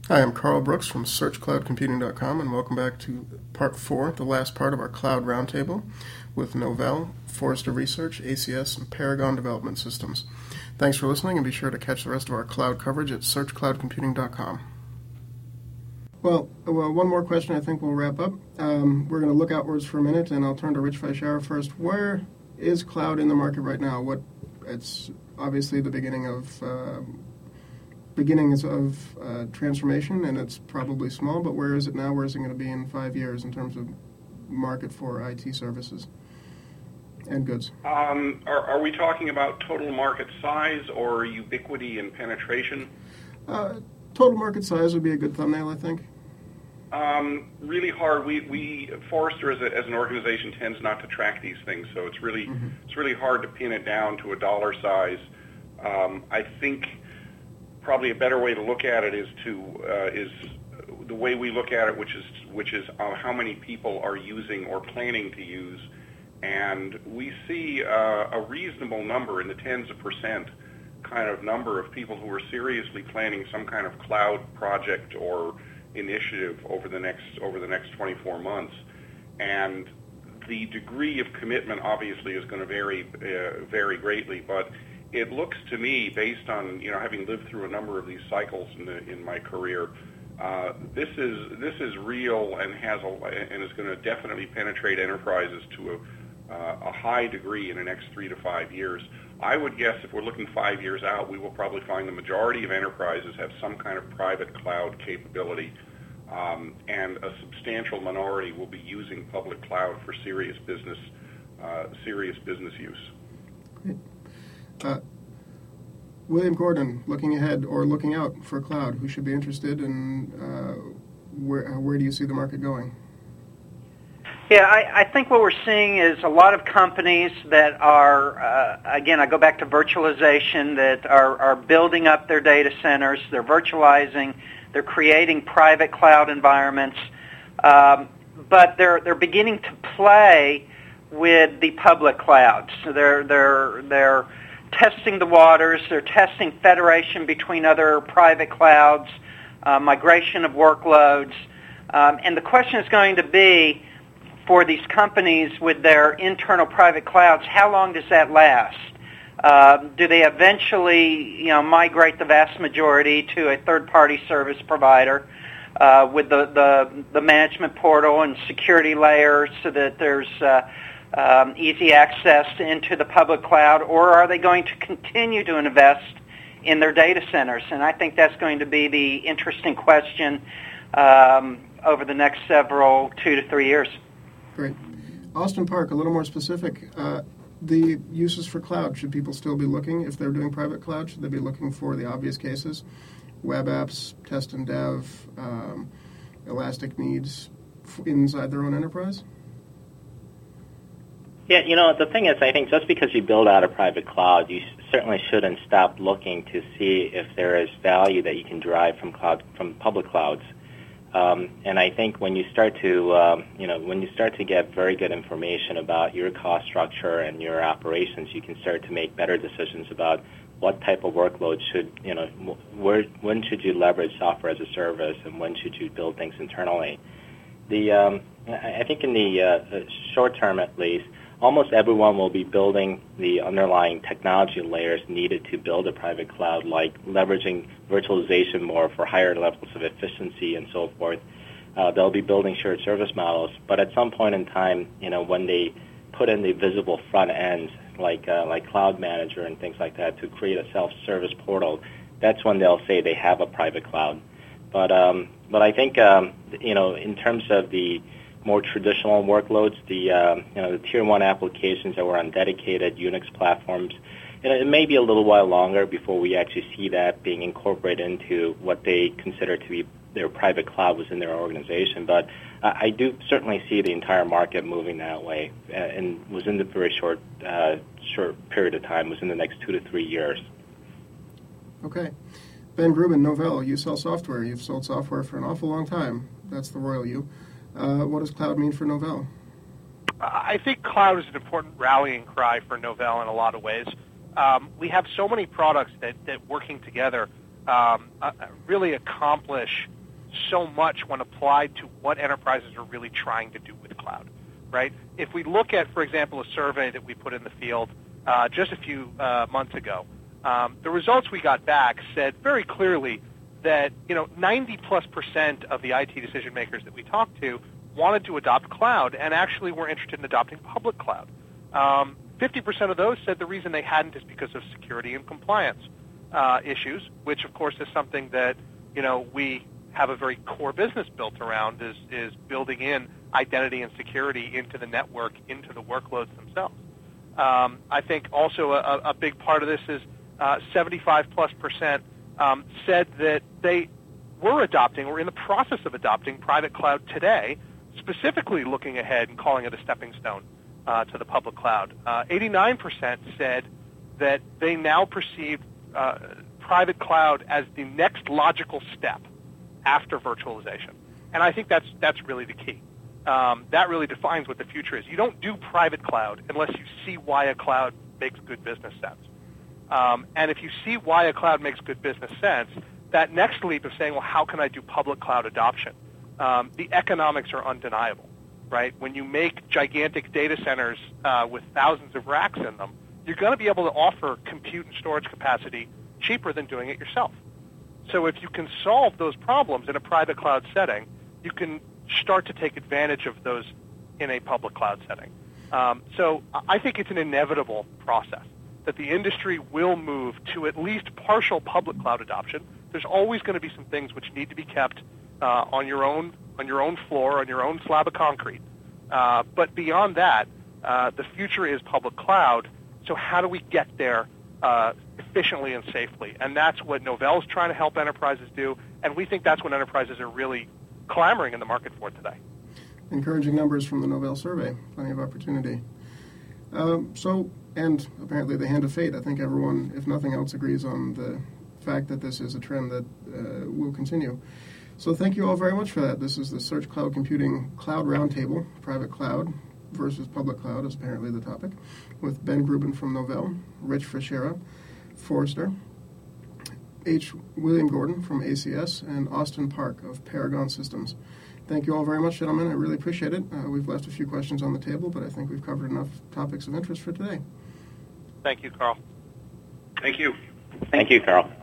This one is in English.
Hi, I'm Carl Brooks from SearchCloudComputing.com, and welcome back to Part 4, the last part of our Cloud Roundtable with Novell, Forrester Research, ACS, and Paragon Development Systems. Thanks for listening, and be sure to catch the rest of our cloud coverage at SearchCloudComputing.com. Well, one more question I think we'll wrap up. We're going to look outwards for a minute, and I'll turn to Rich Feischauer first. Where is cloud in the market right now? It's obviously the beginnings of transformation, and it's probably small, but where is it now? Where is it going to be in 5 years in terms of market for IT services and goods? Are we talking about total market size or ubiquity and penetration? Total market size would be a good thumbnail, I think. Really hard. We Forrester as an organization tends not to track these things, so it's really hard to pin it down to a dollar size. I think probably a better way to look at it is the way we look at it, which is how many people are using or planning to use, and we see a reasonable number in the tens of percent kind of number of people who are seriously planning some kind of cloud project or initiative over the next 24 months, and the degree of commitment obviously is going to vary greatly, but it looks to me, based on having lived through a number of these cycles in my career, this is real and is going to definitely penetrate enterprises to a high degree in the next 3 to 5 years. I would guess if we're looking 5 years out, we will probably find the majority of enterprises have some kind of private cloud capability, and a substantial minority will be using public cloud for serious business use. Great. William Gordon, looking ahead or looking out for cloud, who should be interested, and where do you see the market going? Yeah, I think what we're seeing is a lot of companies that are, again, I go back to virtualization, that are building up their data centers, they're virtualizing, they're creating private cloud environments, but they're beginning to play with the public clouds. So they're testing the waters, they're testing federation between other private clouds, migration of workloads, and the question is going to be, for these companies with their internal private clouds, how long does that last? Do they eventually, migrate the vast majority to a third-party service provider with the management portal and security layers so that there's easy access into the public cloud, or are they going to continue to invest in their data centers? And I think that's going to be the interesting question over the next 2 to 3 years. Great. Austin Park, a little more specific. The uses for cloud, should people still be looking, if they're doing private cloud, should they be looking for the obvious cases? Web apps, test and dev, elastic needs inside their own enterprise? Yeah, the thing is, I think just because you build out a private cloud, you certainly shouldn't stop looking to see if there is value that you can derive from public clouds. And I think when you start to get very good information about your cost structure and your operations, you can start to make better decisions about what type of workload when should you leverage software as a service, and when should you build things internally. I think in the short term, at least, almost everyone will be building the underlying technology layers needed to build a private cloud, like leveraging virtualization more for higher levels of efficiency and so forth. They'll be building shared service models, but at some point in time, when they put in the visible front ends, like Cloud Manager and things like that, to create a self-service portal, that's when they'll say they have a private cloud. But I think in terms of the more traditional workloads, the tier 1 applications that were on dedicated Unix platforms, it may be a little while longer before we actually see that being incorporated into what they consider to be their private cloud within their organization. But I do certainly see the entire market moving that way, and within the very short period of time, within the next 2 to 3 years. Okay. Ben Grubin, Novell, you sell software. You've sold software for an awful long time. That's the royal you. What does cloud mean for Novell? I think cloud is an important rallying cry for Novell in a lot of ways. We have so many products that working together really accomplish so much when applied to what enterprises are really trying to do with cloud, right? If we look at, for example, a survey that we put in the field just a few months ago, the results we got back said very clearly that 90+% of the IT decision makers that we talked to wanted to adopt cloud and actually were interested in adopting public cloud. 50% of those said the reason they hadn't is because of security and compliance issues, which of course is something that we have a very core business built around, is building in identity and security into the network, into the workloads themselves. I think also a big part of this is 75+% said that they were adopting or in the process of adopting private cloud today, specifically looking ahead and calling it a stepping stone to the public cloud. 89% said that they now perceive private cloud as the next logical step after virtualization. And I think that's really the key. That really defines what the future is. You don't do private cloud unless you see why a cloud makes good business sense. And if you see why a cloud makes good business sense, that next leap of saying, well, how can I do public cloud adoption? The economics are undeniable, right? When you make gigantic data centers with thousands of racks in them, you're going to be able to offer compute and storage capacity cheaper than doing it yourself. So if you can solve those problems in a private cloud setting, you can start to take advantage of those in a public cloud setting. So I think it's an inevitable process that the industry will move to at least partial public cloud adoption. There's always going to be some things which need to be kept on your own floor, on your own slab of concrete. But beyond that, the future is public cloud. So how do we get there efficiently and safely? And that's what Novell is trying to help enterprises do, and we think that's what enterprises are really clamoring in the market for today. Encouraging numbers from the Novell survey. Plenty of opportunity. And apparently the hand of fate. I think everyone, if nothing else, agrees on the fact that this is a trend that will continue. So thank you all very much for that. This is the Search Cloud Computing Cloud Roundtable, private cloud versus public cloud is apparently the topic, with Ben Grubin from Novell, Rich Fischera, Forrester, H. William Gordon from ACS, and Austin Park of Paragon Systems. Thank you all very much, gentlemen. I really appreciate it. We've left a few questions on the table, but I think we've covered enough topics of interest for today. Thank you, Carl. Thank you. Thank you, Carl.